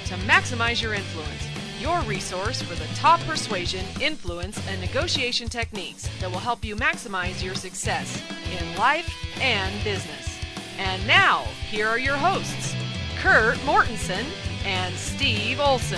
to Maximize Your Influence, your resource for the top persuasion, influence, and negotiation techniques that will help you maximize your success in life and business. And now, here are your hosts, Kurt Mortensen and Steve Olson.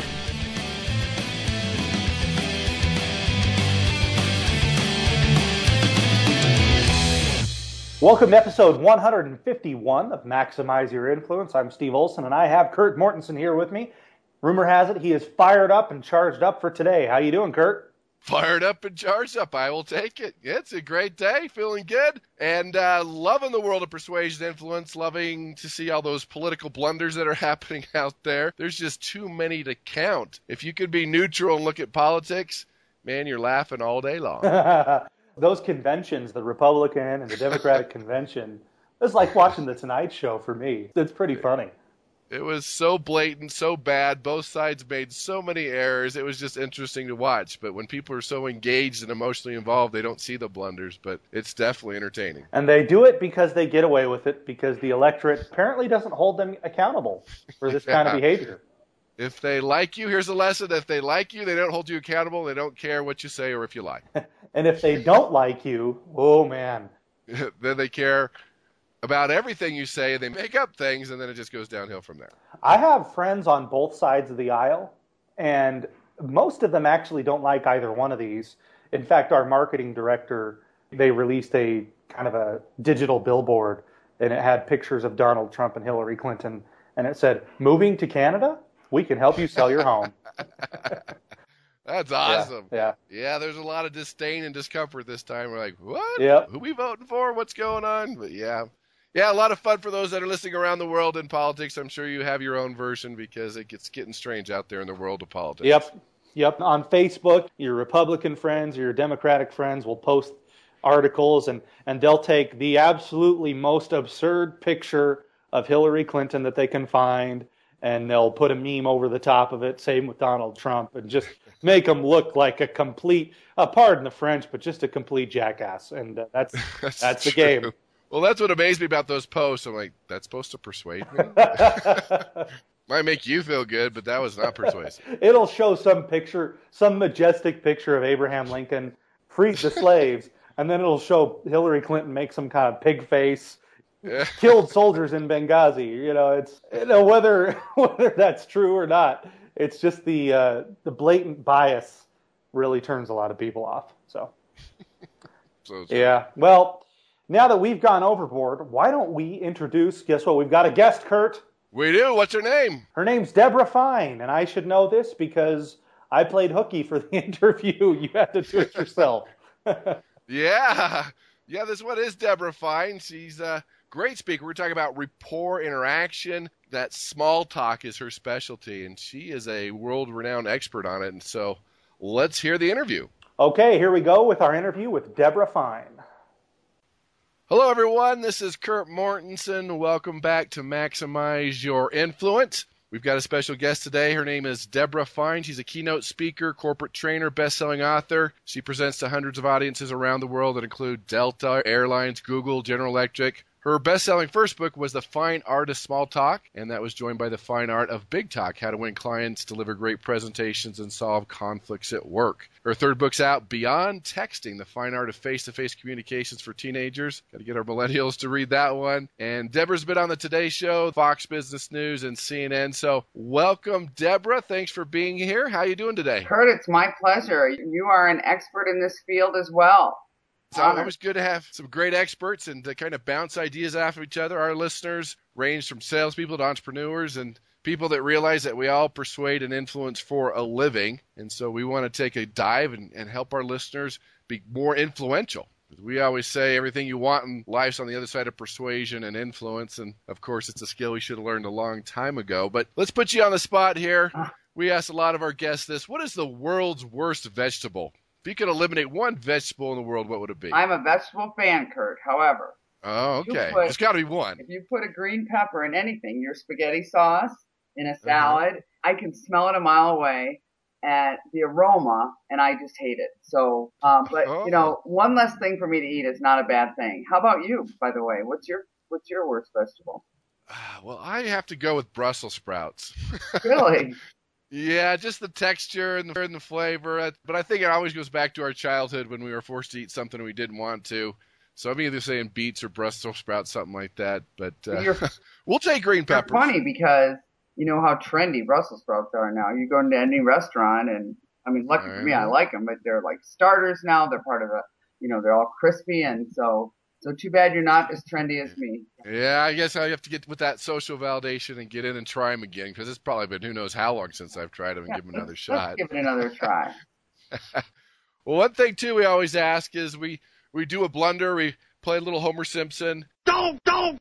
Welcome to episode 151 of Maximize Your Influence. I'm Steve Olson, and I have Kurt Mortensen here with me. Rumor has it he is fired up and charged up for today. How you doing, Kurt? Fired up and charged up. I will take it. It's a great day. Feeling good. And loving the world of persuasion influence. Loving to see all those political blunders that are happening out there. There's just too many to count. If you could be neutral and look at politics, man, you're laughing all day long. Those conventions, the Republican and the Democratic convention, it's like watching the Tonight Show for me. It's pretty funny. It was so blatant, so bad. Both sides made so many errors. It was just interesting to watch. But when people are so engaged and emotionally involved, they don't see the blunders. But it's definitely entertaining. And they do it because they get away with it, because the electorate apparently doesn't hold them accountable for this kind of behavior. If they like you, here's a lesson. If they like you, they don't hold you accountable. They don't care what you say or if you lie. And if they don't like you, oh, man. Then they care about everything you say. They make up things, and then it just goes downhill from there. I have friends on both sides of the aisle, and most of them actually don't like either one of these. In fact, our marketing director, they released a kind of a digital billboard, and it had pictures of Donald Trump and Hillary Clinton, and it said, "Moving to Canada? We can help you sell your home." That's awesome. Yeah. There's a lot of disdain and discomfort this time. We're like, what? Yep. Who we voting for? What's going on? But yeah, a lot of fun for those that are listening around the world in politics. I'm sure you have your own version because it gets getting strange out there in the world of politics. Yep. On Facebook, your Republican friends or your Democratic friends will post articles, and they'll take the absolutely most absurd picture of Hillary Clinton that they can find, and they'll put a meme over the top of it, same with Donald Trump, and just make them look like a complete, pardon the French, but just a complete jackass. And that's the game. Well, that's what amazed me about those posts. I'm like, that's supposed to persuade me? Might make you feel good, but that was not persuasive. It'll show some majestic picture of Abraham Lincoln, freed the slaves, and then it'll show Hillary Clinton make some kind of pig face, killed soldiers in Benghazi. Whether that's true or not, it's just the blatant bias really turns a lot of people off. So yeah. Well, now that we've gone overboard, why don't we introduce? Guess what? We've got a guest, Kurt. We do. What's her name? Her name's Deborah Fine, and I should know this because I played hooky for the interview. You had to do it yourself. Yeah. This one is Deborah Fine. She's a great speaker. We're talking about rapport interaction. That small talk is her specialty, and she is a world-renowned expert on it. And so let's hear the interview. Okay, here we go with our interview with Deborah Fine. Hello, everyone. This is Kurt Mortensen. Welcome back to Maximize Your Influence. We've got a special guest today. Her name is Deborah Fine. She's a keynote speaker, corporate trainer, best-selling author. She presents to hundreds of audiences around the world that include Delta Airlines, Google, General Electric. Her best-selling first book was The Fine Art of Small Talk, and that was joined by The Fine Art of Big Talk, How to Win Clients, Deliver Great Presentations, and Solve Conflicts at Work. Her third book's out, Beyond Texting, The Fine Art of Face-to-Face Communications for Teenagers. Got to get our millennials to read that one. And Deborah's been on the Today Show, Fox Business News, and CNN. So welcome, Deborah. Thanks for being here. How are you doing today? Kurt, it's my pleasure. You are an expert in this field as well. It's always good to have some great experts and to kind of bounce ideas off of each other. Our listeners range from salespeople to entrepreneurs and people that realize that we all persuade and influence for a living. And so we want to take a dive and help our listeners be more influential. We always say everything you want in life's on the other side of persuasion and influence. And, of course, it's a skill we should have learned a long time ago. But let's put you on the spot here. We asked a lot of our guests this. What is the world's worst vegetable? If you could eliminate one vegetable in the world, what would it be? I'm a vegetable fan, Kurt. However. Oh, okay. There's got to be one. If you put a green pepper in anything, your spaghetti sauce, in a salad, I can smell it a mile away. And the aroma, and I just hate it. So, you know, one less thing for me to eat is not a bad thing. How about you, by the way? What's your worst vegetable? Well, I have to go with Brussels sprouts. Really? Yeah, just the texture and the flavor. But I think it always goes back to our childhood when we were forced to eat something we didn't want to. So I'm either saying beets or Brussels sprouts, something like that. But we'll take green peppers. You're funny because you know how trendy Brussels sprouts are now. You go into any restaurant, and I mean, lucky for me, I like them, but they're like starters now. They're part of they're all crispy, and so too bad you're not as trendy as me. Yeah, I guess I have to get with that social validation and get in and try them again, because it's probably been who knows how long since I've tried them and give them another shot. Let's give it another try. Well, one thing too we always ask is we do a blunder, we play a little Homer Simpson. Don't.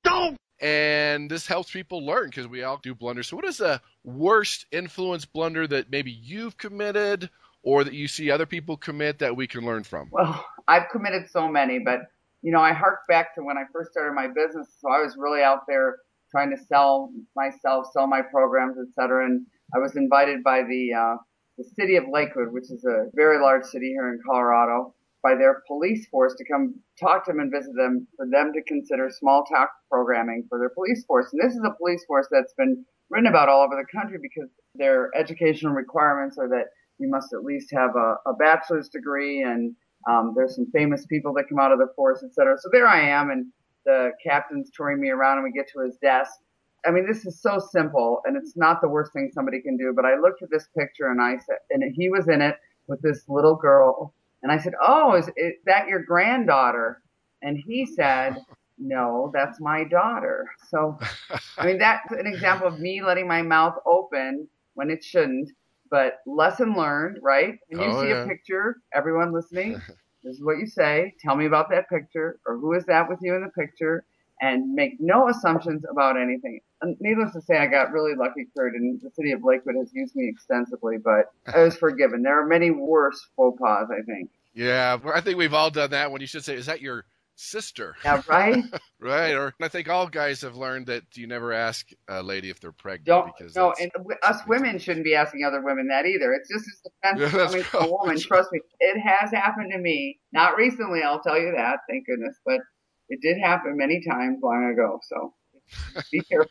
And this helps people learn because we all do blunders. So what is the worst influence blunder that maybe you've committed or that you see other people commit that we can learn from? Well, I've committed so many, but I hark back to when I first started my business. So I was really out there trying to sell myself, sell my programs, et cetera. And I was invited by the city of Lakewood, which is a very large city here in Colorado, by their police force to come talk to them and visit them for them to consider small talk programming for their police force. And this is a police force that's been written about all over the country because their educational requirements are that you must at least have a bachelor's degree, and there's some famous people that come out of the force, et cetera. So there I am, and the captain's touring me around, and we get to his desk. I mean, this is so simple, and it's not the worst thing somebody can do, but I looked at this picture, and I said, and he was in it with this little girl, and I said, "Oh, is that your granddaughter?" And he said, "No, that's my daughter." So, I mean, that's an example of me letting my mouth open when it shouldn't. But lesson learned, right? When you see a picture, everyone listening, this is what you say. Tell me about that picture, or who is that with you in the picture, and make no assumptions about anything. And needless to say, I got really lucky, Kurt, and the city of Lakewood has used me extensively, but I was forgiven. There are many worse faux pas, I think. Yeah, I think we've all done that when you should say, "Is that your sister?" Yeah, right? Right. Or I think all guys have learned that you never ask a lady if they're pregnant. And us women shouldn't be asking other women that either. It's just as offensive coming from a woman. Trust me, it has happened to me. Not recently, I'll tell you that, thank goodness, but it did happen many times long ago. So be careful.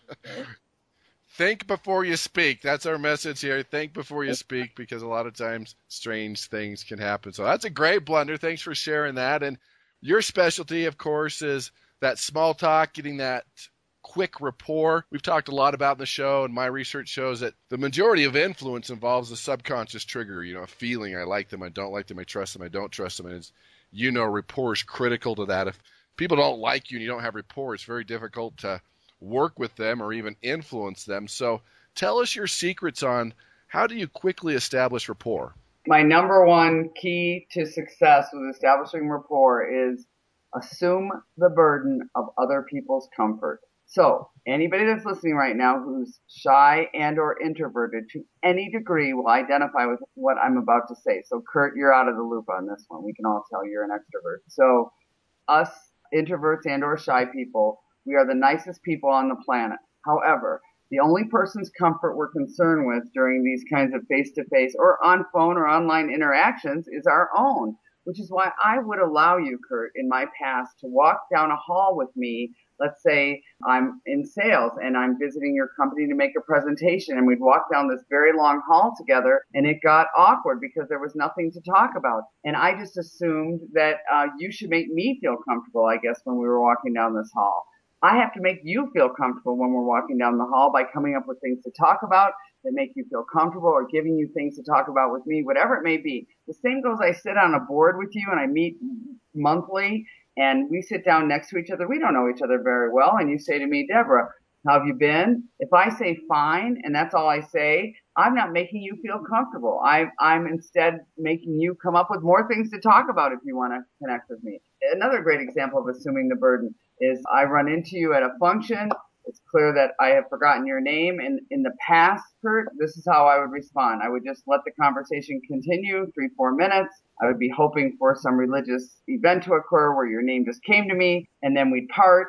Think before you speak. That's our message here. Think before you speak, because a lot of times strange things can happen. So that's a great blunder. Thanks for sharing that. And your specialty, of course, is that small talk, getting that quick rapport. We've talked a lot about in the show, and my research shows that the majority of influence involves a subconscious trigger, a feeling. I like them, I don't like them, I trust them, I don't trust them. And rapport is critical to that. If people don't like you and you don't have rapport, it's very difficult to work with them or even influence them. So tell us your secrets on how do you quickly establish rapport? My number one key to success with establishing rapport is assume the burden of other people's comfort. So anybody that's listening right now who's shy and or introverted to any degree will identify with what I'm about to say. So Kurt, you're out of the loop on this one. We can all tell you're an extrovert. So us introverts and or shy people, we are the nicest people on the planet. However, the only person's comfort we're concerned with during these kinds of face-to-face or on phone or online interactions is our own, which is why I would allow you, Kurt, in my past to walk down a hall with me. Let's say I'm in sales and I'm visiting your company to make a presentation, and we'd walk down this very long hall together, and it got awkward because there was nothing to talk about. And I just assumed that you should make me feel comfortable, I guess, when we were walking down this hall. I have to make you feel comfortable when we're walking down the hall by coming up with things to talk about that make you feel comfortable, or giving you things to talk about with me, whatever it may be. The same goes, I sit on a board with you and I meet monthly and we sit down next to each other. We don't know each other very well. And you say to me, "Deborah, how have you been?" If I say fine and that's all I say, I'm not making you feel comfortable. I'm instead making you come up with more things to talk about if you want to connect with me. Another great example of assuming the burden is I run into you at a function. It's clear that I have forgotten your name. And in the past, Kurt, this is how I would respond. I would just let the conversation continue 3-4 minutes. I would be hoping for some religious event to occur where your name just came to me, and then we'd part.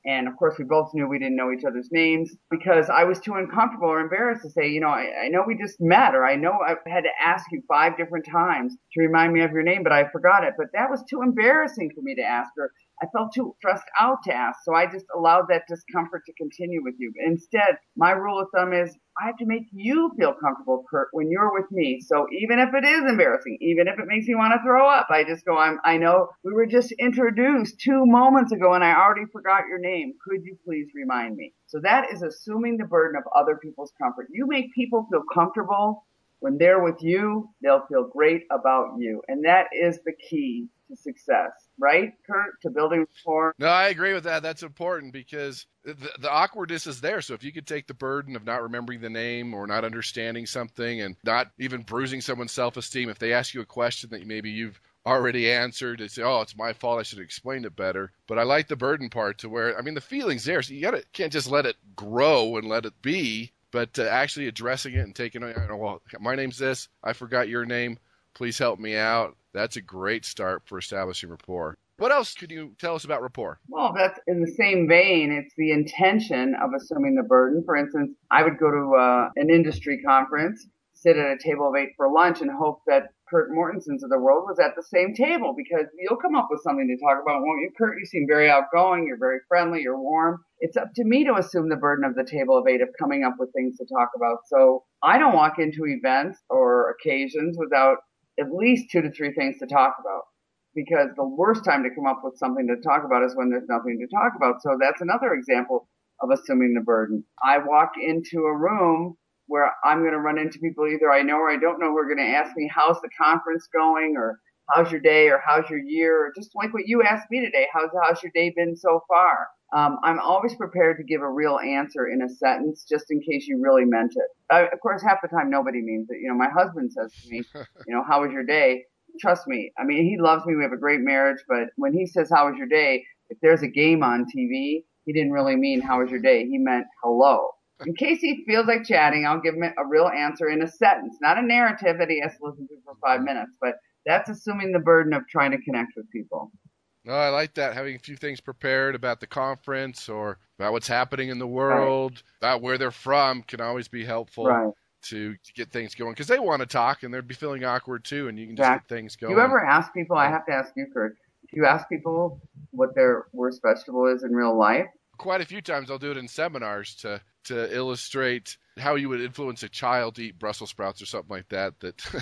And of course, we both knew we didn't know each other's names because I was too uncomfortable or embarrassed to say, I know we just met, or I know I've had to ask you 5 different times to remind me of your name, but I forgot it. But that was too embarrassing for me to ask her. I felt too stressed out to ask. So I just allowed that discomfort to continue with you. Instead, my rule of thumb is I have to make you feel comfortable, Kurt, when you're with me. So even if it is embarrassing, even if it makes me want to throw up, I just go, I know we were just introduced 2 moments ago and I already forgot your name. Could you please remind me? So that is assuming the burden of other people's comfort. You make people feel comfortable. When they're with you, they'll feel great about you. And that is the key to success, right, Kurt, to building rapport? No, I agree with that. That's important because the awkwardness is there. So if you could take the burden of not remembering the name or not understanding something and not even bruising someone's self-esteem, if they ask you a question that maybe you've already answered, and say, oh, it's my fault, I should have explained it better. But I like the burden part to where, the feeling's there. So you can't just let it grow and let it be, but actually addressing it and taking, well, my name's this, I forgot your name, please help me out. That's a great start for establishing rapport. What else could you tell us about rapport? Well, that's in the same vein. It's the intention of assuming the burden. For instance, I would go to an industry conference, sit at a table of 8 for lunch, and hope that Kurt Mortenson's of the world was at the same table, because you'll come up with something to talk about, won't you, Kurt? You seem very outgoing. You're very friendly. You're warm. It's up to me to assume the burden of the table of 8 of coming up with things to talk about. So I don't walk into events or occasions without at least 2 to 3 things to talk about, because the worst time to come up with something to talk about is when there's nothing to talk about. So that's another example of assuming the burden. I walk into a room where I'm going to run into people either I know or I don't know who are going to ask me, how's the conference going, or how's your day, or how's your year, or just like what you asked me today, how's your day been so far? I'm always prepared to give a real answer in a sentence just in case you really meant it. Of course, half the time nobody means it. My husband says to me, how was your day? Trust me. He loves me. We have a great marriage, but when he says, how was your day? If there's a game on TV, he didn't really mean, how was your day? He meant hello. In case he feels like chatting, I'll give him a real answer in a sentence, not a narrative that he has to listen to for 5 minutes, but that's assuming the burden of trying to connect with people. No, I like that. Having a few things prepared about the conference or about what's happening in the world, about where they're from can always be helpful to get things going, because they want to talk and they'd be feeling awkward too, and you can just get things going. Do you ever ask people, I have to ask you, Kurt, do you ask people what their worst vegetable is in real life? Quite a few times I'll do it in seminars to illustrate how you would influence a child to eat Brussels sprouts or something like that.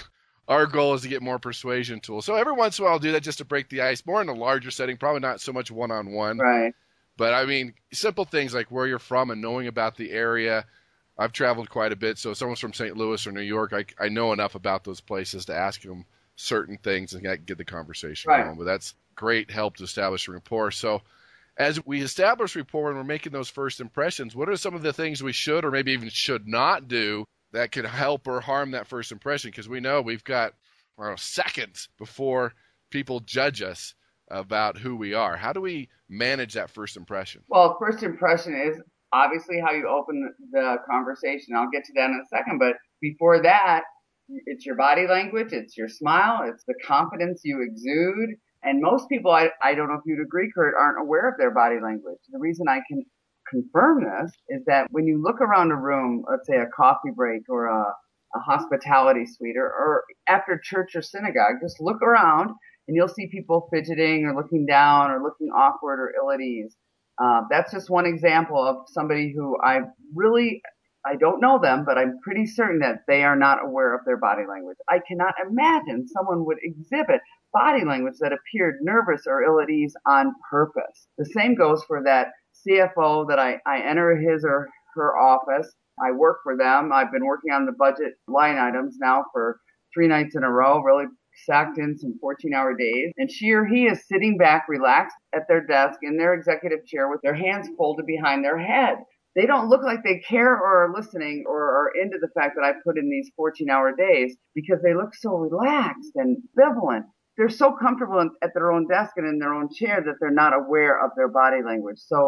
Our goal is to get more persuasion tools. So every once in a while I'll do that just to break the ice, more in a larger setting, probably not so much one-on-one. Right. But simple things like where you're from and knowing about the area. I've traveled quite a bit, so if someone's from St. Louis or New York, I know enough about those places to ask them certain things and get the conversation going. But that's great help to establish a rapport. So as we establish rapport and we're making those first impressions, what are some of the things we should or maybe even should not do that could help or harm that first impression? Because we know we've got seconds before people judge us about who we are. How do we manage that first impression? Well, first impression is obviously how you open the conversation. I'll get to that in a second. But before that, it's your body language, it's your smile, it's the confidence you exude. And most people, I don't know if you'd agree, Kurt, aren't aware of their body language. The reason I can confirm this is that when you look around a room, let's say a coffee break or a hospitality suite or after church or synagogue, just look around and you'll see people fidgeting or looking down or looking awkward or ill at ease. That's just one example of somebody who I don't know them, but I'm pretty certain that they are not aware of their body language. I cannot imagine someone would exhibit body language that appeared nervous or ill at ease on purpose. The same goes for that CFO that I enter his or her office. I work for them. I've been working on the budget line items now for 3 nights in a row, really sacked in some 14-hour days. And she or he is sitting back, relaxed at their desk in their executive chair with their hands folded behind their head. They don't look like they care or are listening or are into the fact that I put in these 14-hour days, because they look so relaxed and ambivalent. They're so comfortable at their own desk and in their own chair that they're not aware of their body language. So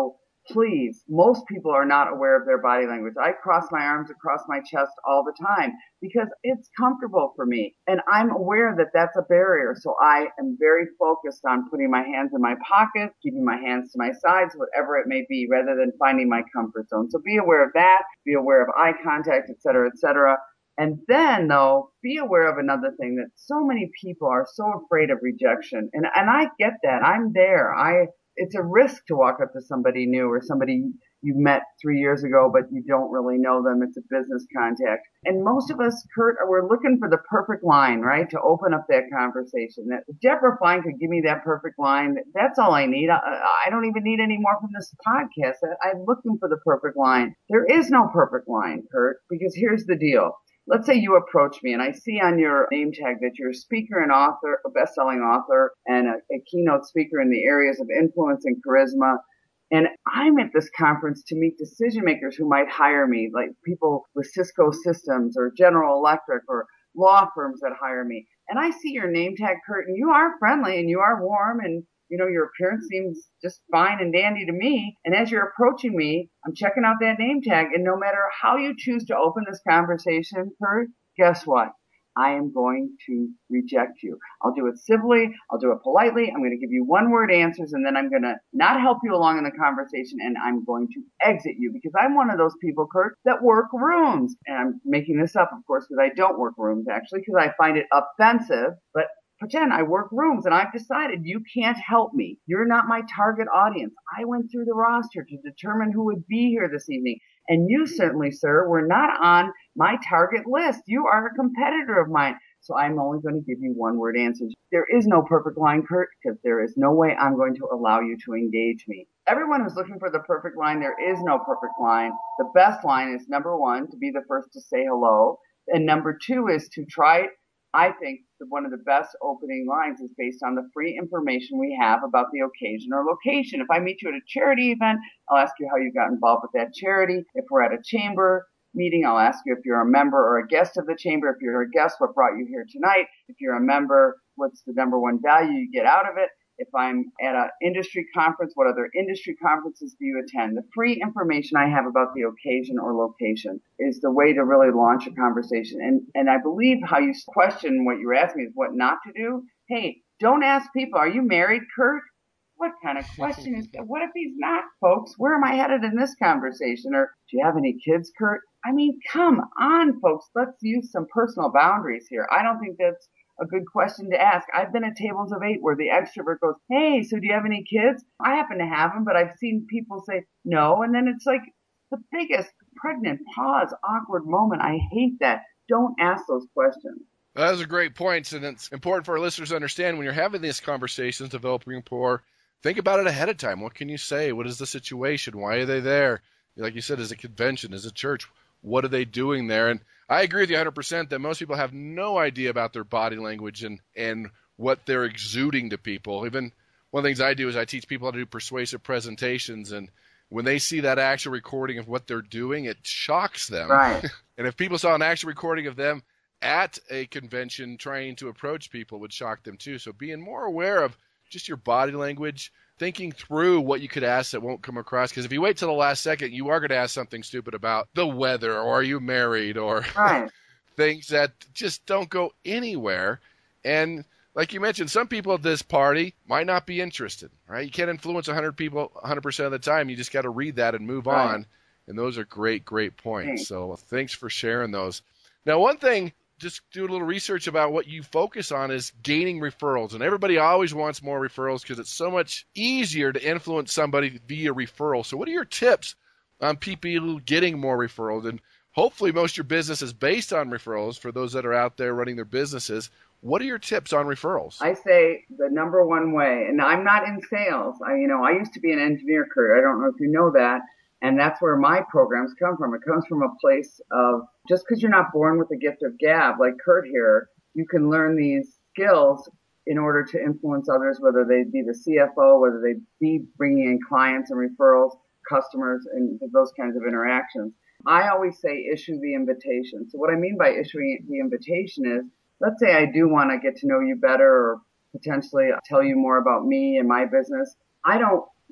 please, most people are not aware of their body language. I cross my arms across my chest all the time because it's comfortable for me. And I'm aware that that's a barrier. So I am very focused on putting my hands in my pockets, keeping my hands to my sides, whatever it may be, rather than finding my comfort zone. So be aware of that, be aware of eye contact, et cetera, et cetera. And then, though, be aware of another thing, that so many people are so afraid of rejection. And I get that. I'm there. It's a risk to walk up to somebody new or somebody you met 3 years ago, but you don't really know them. It's a business contact. And most of us, Kurt, we're looking for the perfect line, right, to open up that conversation. That Deborah Fine could give me that perfect line. That's all I need. I don't even need any more from this podcast. I'm looking for the perfect line. There is no perfect line, Kurt, because here's the deal. Let's say you approach me and I see on your name tag that you're a speaker and author, a best-selling author, and a keynote speaker in the areas of influence and charisma. And I'm at this conference to meet decision makers who might hire me, like people with Cisco Systems or General Electric or law firms that hire me. And I see your name tag, Kurt, and you are friendly and you are warm and your appearance seems just fine and dandy to me. And as you're approaching me, I'm checking out that name tag. And no matter how you choose to open this conversation, Kurt, guess what? I am going to reject you. I'll do it civilly. I'll do it politely. I'm going to give you one-word answers, and then I'm going to not help you along in the conversation, and I'm going to exit you because I'm one of those people, Kurt, that work rooms. And I'm making this up, of course, because I don't work rooms, actually, because I find it offensive. But pretend I work rooms, and I've decided you can't help me. You're not my target audience. I went through the roster to determine who would be here this evening. And you certainly, sir, were not on my target list. You are a competitor of mine. So I'm only going to give you one-word answers. There is no perfect line, Kurt, because there is no way I'm going to allow you to engage me. Everyone who's looking for the perfect line, there is no perfect line. The best line is, number one, to be the first to say hello. And number two is to try, I think one of the best opening lines is based on the free information we have about the occasion or location. If I meet you at a charity event, I'll ask you how you got involved with that charity. If we're at a chamber meeting, I'll ask you if you're a member or a guest of the chamber. If you're a guest, what brought you here tonight? If you're a member, what's the number one value you get out of it? If I'm at an industry conference, what other industry conferences do you attend? The free information I have about the occasion or location is the way to really launch a conversation. And I believe how you question what you were asking is what not to do. Hey, don't ask people, are you married, Kurt? What kind of question is that? What if he's not, folks? Where am I headed in this conversation? Or do you have any kids, Kurt? I mean, come on, folks. Let's use some personal boundaries here. I don't think that's a good question to ask. I've been at tables of 8 where the extrovert goes, hey, so do you have any kids? I happen to have them, but I've seen people say no. And then it's like the biggest pregnant pause, awkward moment. I hate that. Don't ask those questions. Those are great points, and it's important for our listeners to understand when you're having these conversations, developing rapport, think about it ahead of time. What can you say? What is the situation? Why are they there? Like you said, is it a convention? Is it a church? What are they doing there? And I agree with you 100% that most people have no idea about their body language and what they're exuding to people. Even one of the things I do is I teach people how to do persuasive presentations, and when they see that actual recording of what they're doing, it shocks them. Right. And if people saw an actual recording of them at a convention trying to approach people, it would shock them too. So being more aware of just your body language, thinking through what you could ask that won't come across. Because if you wait till the last second, you are going to ask something stupid about the weather, or are you married, or right. things that just don't go anywhere. And like you mentioned, some people at this party might not be interested, right? You can't influence 100 people 100% of the time. You just got to read that and move on. And those are great, great points. Thanks. So thanks for sharing those. Now, one thing, just do a little research about what you focus on is gaining referrals. And everybody always wants more referrals because it's so much easier to influence somebody via referral. So what are your tips on people getting more referrals? And hopefully most of your business is based on referrals for those that are out there running their businesses. What are your tips on referrals? I say the number one way, and I'm not in sales. I used to be an engineer, Kurt. I don't know if you know that. And that's where my programs come from. It comes from a place of just because you're not born with the gift of gab, like Kurt here, you can learn these skills in order to influence others, whether they be the CFO, whether they be bringing in clients and referrals, customers, and those kinds of interactions. I always say issue the invitation. So what I mean by issuing the invitation is, let's say I do want to get to know you better or potentially tell you more about me and my business. I don't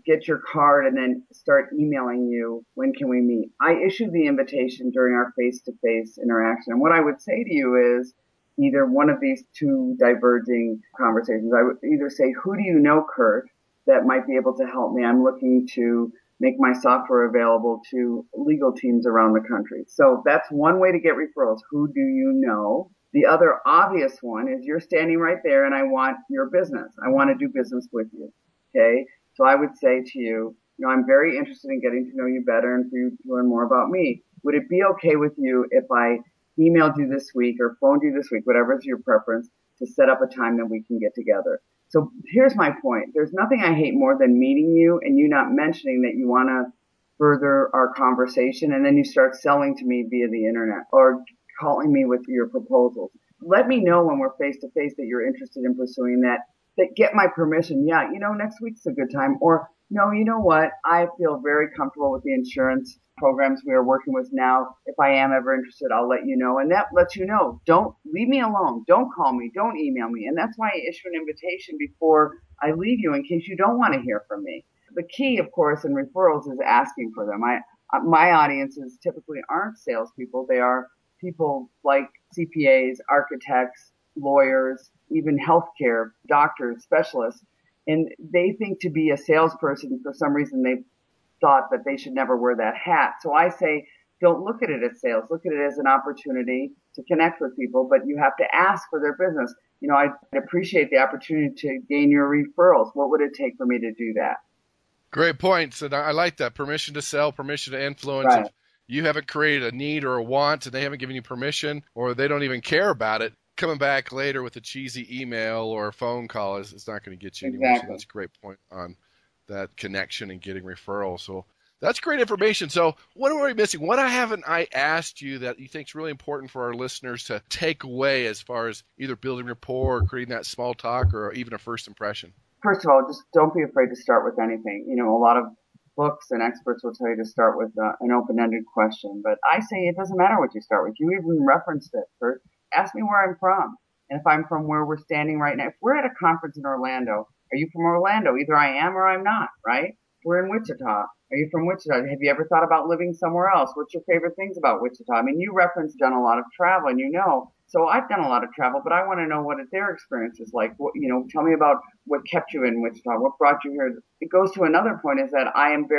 get your card and then start emailing you, when can we meet? I issue the invitation during our face-to-face interaction. And what I would say to you is either one of these two diverging conversations. I would either say, who do you know, Kurt, that might be able to help me? I'm looking to make my software available to legal teams around the country. So that's one way to get referrals. Who do you know? The other obvious one is you're standing right there and I want your business. I want to do business with you. Okay. So I would say to you, I'm very interested in getting to know you better and for you to learn more about me. Would it be okay with you if I emailed you this week or phoned you this week, whatever is your preference, to set up a time that we can get together? So here's my point. There's nothing I hate more than meeting you and you not mentioning that you want to further our conversation, and then you start selling to me via the internet or calling me with your proposals. Let me know when we're face to face that you're interested in pursuing that get my permission. Yeah, next week's a good time. Or no, you know what? I feel very comfortable with the insurance programs we are working with now. If I am ever interested, I'll let you know. And that lets you know. Don't leave me alone. Don't call me. Don't email me. And that's why I issue an invitation before I leave you in case you don't want to hear from me. The key, of course, in referrals is asking for them. My audiences typically aren't salespeople. They are people like CPAs, architects, lawyers, even healthcare, doctors, specialists. And they think to be a salesperson, for some reason, they've thought that they should never wear that hat. So I say, don't look at it as sales. Look at it as an opportunity to connect with people, but you have to ask for their business. I appreciate the opportunity to gain your referrals. What would it take for me to do that? Great points. And I like that. Permission to sell, permission to influence. Right. If you haven't created a need or a want and they haven't given you permission or they don't even care about it, coming back later with a cheesy email or a phone call is not going to get you anywhere. So that's a great point on that connection and getting referrals. So that's great information. So what are we missing? What haven't I asked you that you think is really important for our listeners to take away as far as either building rapport or creating that small talk or even a first impression? First of all, just don't be afraid to start with anything. A lot of books and experts will tell you to start with an open-ended question, but I say it doesn't matter what you start with. You even referenced it, Kurt. Ask me where I'm from. And if I'm from where we're standing right now, if we're at a conference in Orlando, are you from Orlando? Either I am or I'm not, right? We're in Wichita. Are you from Wichita? Have you ever thought about living somewhere else? What's your favorite things about Wichita? I mean, you referenced done a lot of travel and so I've done a lot of travel, but I want to know what their experience is like. Tell me about what kept you in Wichita, what brought you here. It goes to another point is that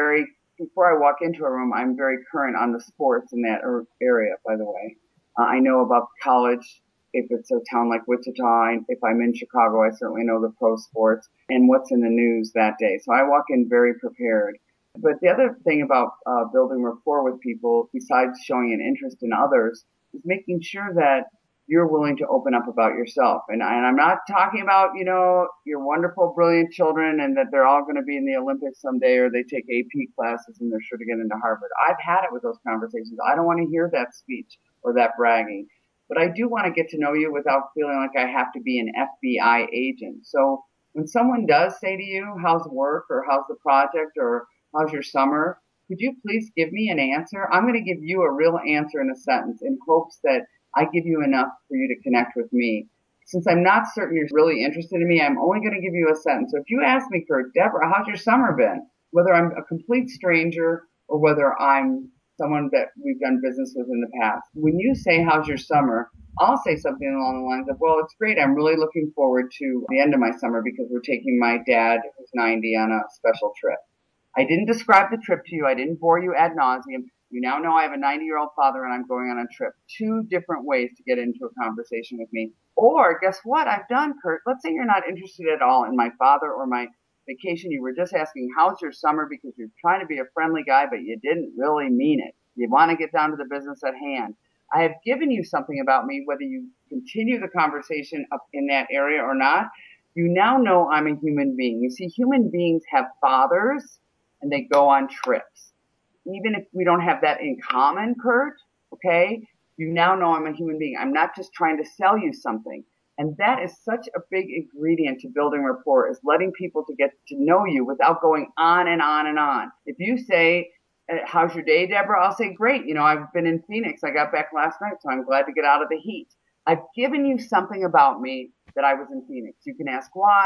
before I walk into a room, I'm very current on the sports in that area, by the way. I know about college, if it's a town like Wichita. If I'm in Chicago, I certainly know the pro sports and what's in the news that day. So I walk in very prepared. But the other thing about building rapport with people, besides showing an interest in others, is making sure that you're willing to open up about yourself. And I'm not talking about, your wonderful, brilliant children and that they're all going to be in the Olympics someday or they take AP classes and they're sure to get into Harvard. I've had it with those conversations. I don't want to hear that speech or that bragging. But I do want to get to know you without feeling like I have to be an FBI agent. So when someone does say to you, how's work or how's the project or how's your summer, could you please give me an answer? I'm going to give you a real answer in a sentence in hopes that I give you enough for you to connect with me. Since I'm not certain you're really interested in me, I'm only going to give you a sentence. So if you ask me, Kurt, Deborah, how's your summer been? Whether I'm a complete stranger or whether I'm someone that we've done business with in the past. When you say, how's your summer? I'll say something along the lines of, well, it's great. I'm really looking forward to the end of my summer because we're taking my dad, who's 90, on a special trip. I didn't describe the trip to you. I didn't bore you ad nauseum. You now know I have a 90-year-old father and I'm going on a trip. 2 different ways to get into a conversation with me. Or guess what I've done, Kurt? Let's say you're not interested at all in my father or my vacation. You were just asking, how's your summer? Because you're trying to be a friendly guy, but you didn't really mean it. You want to get down to the business at hand. I have given you something about me, whether you continue the conversation up in that area or not. You now know I'm a human being. You see, human beings have fathers and they go on trips. Even if we don't have that in common, Kurt, okay, you now know I'm a human being. I'm not just trying to sell you something. And that is such a big ingredient to building rapport, is letting people to get to know you without going on and on and on. If you say, how's your day, Deborah? I'll say, great. I've been in Phoenix. I got back last night, so I'm glad to get out of the heat. I've given you something about me that I was in Phoenix. You can ask why.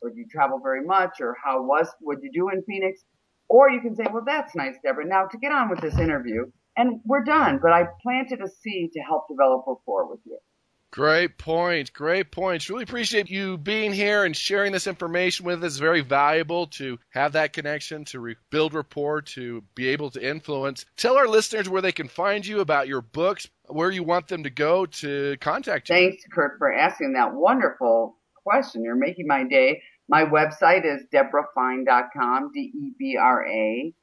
or do you travel very much, or what you do in Phoenix? Or you can say, well, that's nice, Deborah. Now to get on with this interview, and we're done, but I planted a seed to help develop rapport with you. Great point. Great points. Really appreciate you being here and sharing this information with us. It's very valuable to have that connection, to build rapport, to be able to influence. Tell our listeners where they can find you, about your books, where you want them to go to contact you. Thanks, Kurt, for asking that wonderful question. You're making my day. My website is DeborahFine.com, DebraFine.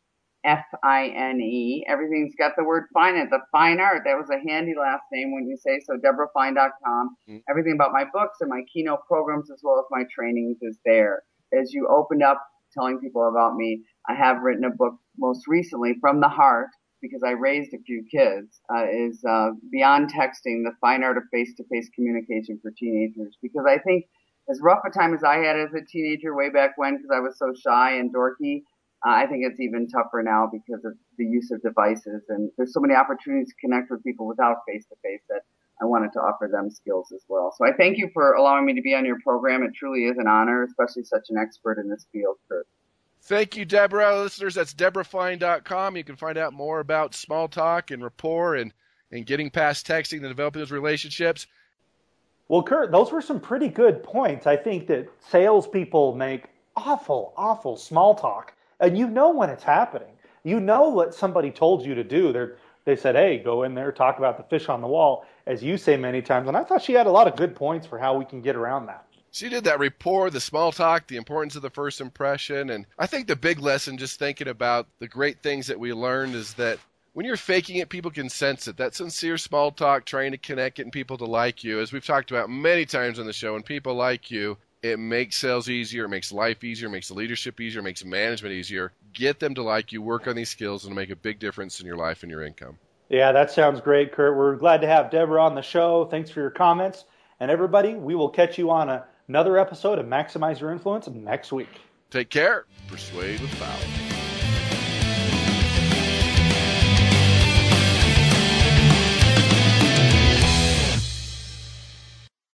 Everything's got the word fine in it. The fine art. That was a handy last name when you say so. DeborahFine.com. Everything about my books and my keynote programs as well as my trainings is there. As you opened up telling people about me, I have written a book most recently, From the Heart, because I raised a few kids, is Beyond Texting, the Fine Art of Face-to-Face Communication for Teenagers. Because I think as rough a time as I had as a teenager way back when, because I was so shy and dorky, I think it's even tougher now because of the use of devices. And there's so many opportunities to connect with people without face-to-face that I wanted to offer them skills as well. So I thank you for allowing me to be on your program. It truly is an honor, especially such an expert in this field, Kurt. Thank you, Deborah. Listeners, that's DeborahFine.com. You can find out more about small talk and rapport and getting past texting and developing those relationships. Well, Kurt, those were some pretty good points. I think that salespeople make awful small talk. And you know when it's happening. You know what somebody told you to do. They said, hey, go in there, talk about the fish on the wall, as you say many times. And I thought she had a lot of good points for how we can get around that. She did that rapport, the small talk, the importance of the first impression. And I think the big lesson, just thinking about the great things that we learned, is that when you're faking it, people can sense it. That sincere small talk, trying to connect, getting people to like you. As we've talked about many times on the show, when people like you, it makes sales easier, it makes life easier, it makes leadership easier, it makes management easier. Get them to like you, work on these skills, and it'll make a big difference in your life and your income. Yeah, that sounds great, Kurt. We're glad to have Deborah on the show. Thanks for your comments. And everybody, we will catch you on another episode of Maximize Your Influence next week. Take care. Persuade with Power.